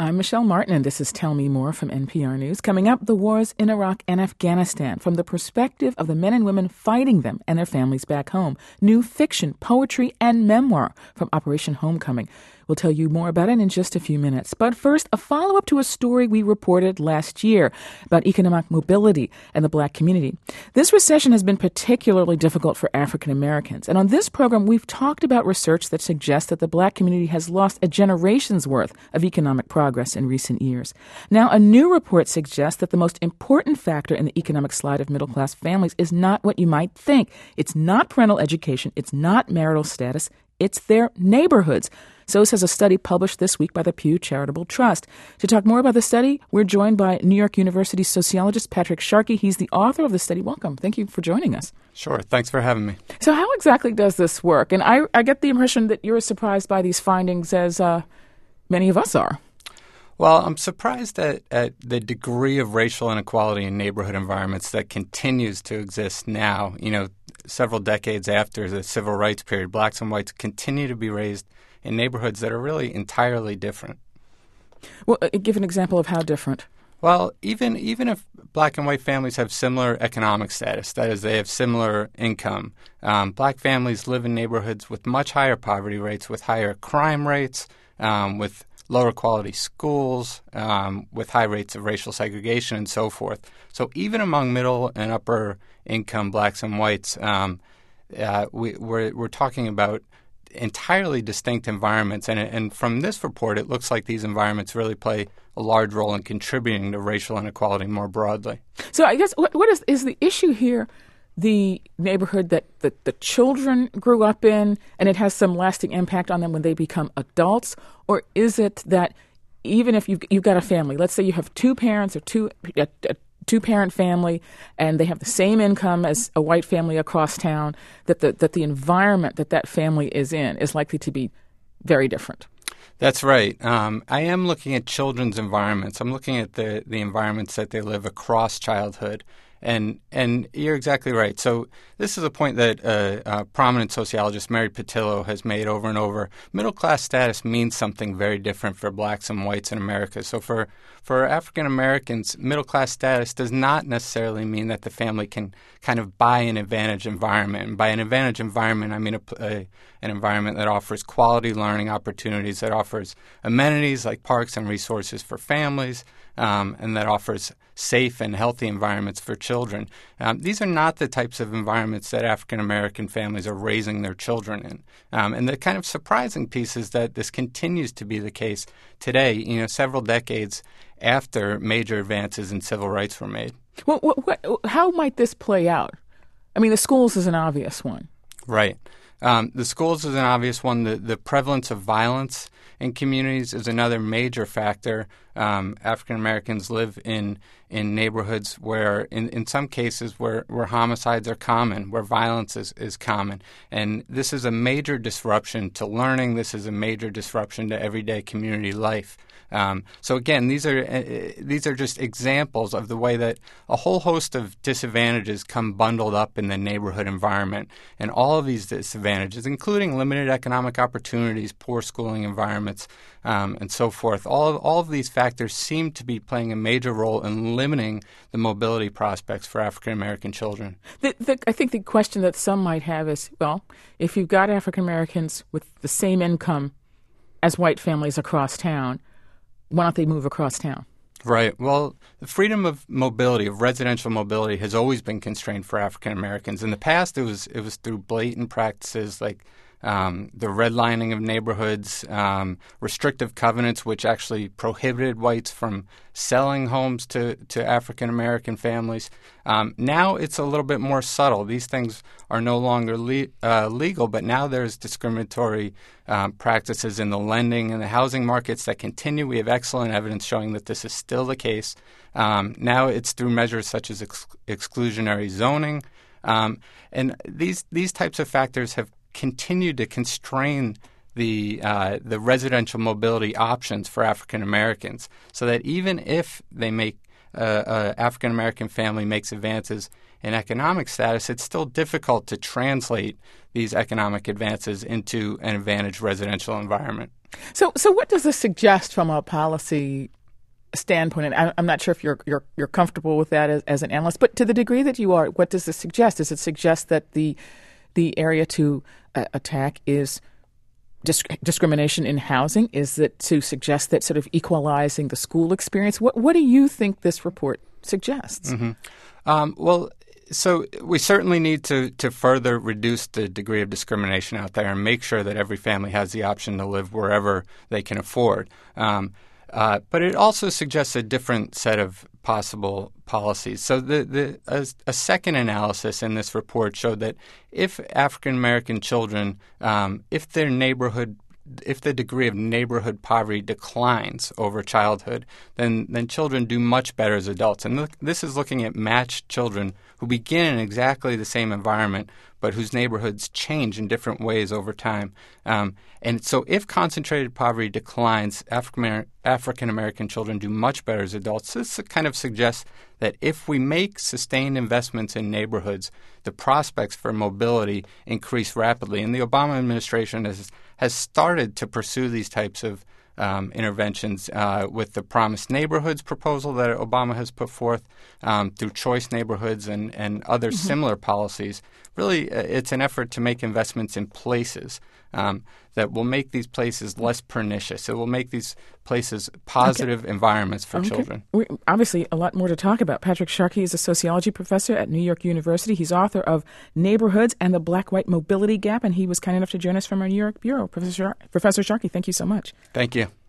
I'm Michelle Martin, and this is Tell Me More from NPR News. Coming up, the wars in Iraq and Afghanistan from the perspective of the men and women fighting them and their families back home. New fiction, poetry, and memoir from Operation Homecoming. We'll tell you more about it in just a few minutes. But first, a follow-up to a story we reported last year about economic mobility and the black community. This recession has been particularly difficult for African Americans. And on this program, we've talked about research that suggests that the black community has lost a generation's worth of economic progress in recent years. Now, a new report suggests that the most important factor in the economic slide of middle-class families is not what you might think. It's not parental education. It's not marital status. It's their neighborhoods. So says a study published this week by the Pew Charitable Trust. To talk more about the study, we're joined by New York University sociologist Patrick Sharkey. He's the author of the study. Welcome. Thank you for joining us. Sure. Thanks for having me. So how exactly does this work? And I get the impression that you're as surprised by these findings as many of us are. Well, I'm surprised at the degree of racial inequality in neighborhood environments that continues to exist now. You know, several decades after the civil rights period, blacks and whites continue to be raised in neighborhoods that are really entirely different. Well, give an example of how different. Well, even if black and white families have similar economic status, that is, they have similar income, black families live in neighborhoods with much higher poverty rates, with higher crime rates, with lower quality schools, with high rates of racial segregation and so forth. So even among middle and upper income blacks and whites, we're talking about entirely distinct environments. And from this report, it looks like these environments really play a large role in contributing to racial inequality more broadly. So I guess what is the issue here? The neighborhood that the children grew up in, and it has some lasting impact on them when they become adults? Or is it that even if you've got a family, let's say you have two parents or two-parent family, and they have the same income as a white family across town, that the environment that family is in is likely to be very different? That's right. I am looking at children's environments. I'm looking at the environments that they live across childhood. And you're exactly right. So this is a point that a prominent sociologist, Mary Patillo, has made over and over. Middle-class status means something very different for blacks and whites in America. So for African Americans, middle-class status does not necessarily mean that the family can kind of buy an advantage environment. And by an advantage environment, I mean an environment that offers quality learning opportunities, that offers amenities like parks and resources for families, and that offers safe and healthy environments for children. These are not the types of environments that African American families are raising their children in. And the kind of surprising piece is that this continues to be the case today, several decades after major advances in civil rights were made. Well, how might this play out? I mean, the schools is an obvious one. Right. The schools is an obvious one. The prevalence of violence in communities is another major factor. African Americans live in neighborhoods where, in some cases, where homicides are common, where violence is common. And this is a major disruption to learning. This is a major disruption to everyday community life. So again, these are just examples of the way that a whole host of disadvantages come bundled up in the neighborhood environment. And all of these disadvantages, including limited economic opportunities, poor schooling environments, and so forth, all of these factors seem to be playing a major role in limiting the mobility prospects for African American children. I think the question that some might have is, well, if you've got African Americans with the same income as white families across town, why don't they move across town? Right. Well, the freedom of mobility, of residential mobility, has always been constrained for African Americans. In the past, it was through blatant practices like the redlining of neighborhoods, restrictive covenants, which actually prohibited whites from selling homes to African American families. Now it's a little bit more subtle. These things are no longer legal, but now there's discriminatory practices in the lending and the housing markets that continue. We have excellent evidence showing that this is still the case. Now it's through measures such as exclusionary zoning. And these types of factors have continued to constrain the residential mobility options for African Americans, so that even if they make African American family makes advances in economic status, it's still difficult to translate these economic advances into an advantaged residential environment. So what does this suggest from a policy standpoint? And I'm not sure if you're comfortable with that as an analyst, but to the degree that you are, what does this suggest? Does it suggest that the area to attack is discrimination in housing? Is it to suggest that sort of equalizing the school experience? What do you think this report suggests? Well, so we certainly need to further reduce the degree of discrimination out there and make sure that every family has the option to live wherever they can afford. But it also suggests a different set of possible policies. So a second analysis in this report showed that if African American children, if the degree of neighborhood poverty declines over childhood, then children do much better as adults. And this is looking at matched children who begin in exactly the same environment, but whose neighborhoods change in different ways over time. And so if concentrated poverty declines, African American children do much better as adults. This kind of suggests that if we make sustained investments in neighborhoods, the prospects for mobility increase rapidly. And the Obama administration has started to pursue these types of interventions with the Promised Neighborhoods proposal that Obama has put forth, through Choice Neighborhoods and other similar policies. Really, it's an effort to make investments in places that will make these places less pernicious. It will make these places positive environments for children. Obviously, a lot more to talk about. Patrick Sharkey is a sociology professor at New York University. He's author of Neighborhoods and the Black-White Mobility Gap, and he was kind enough to join us from our New York bureau. Professor Sharkey, thank you so much. Thank you.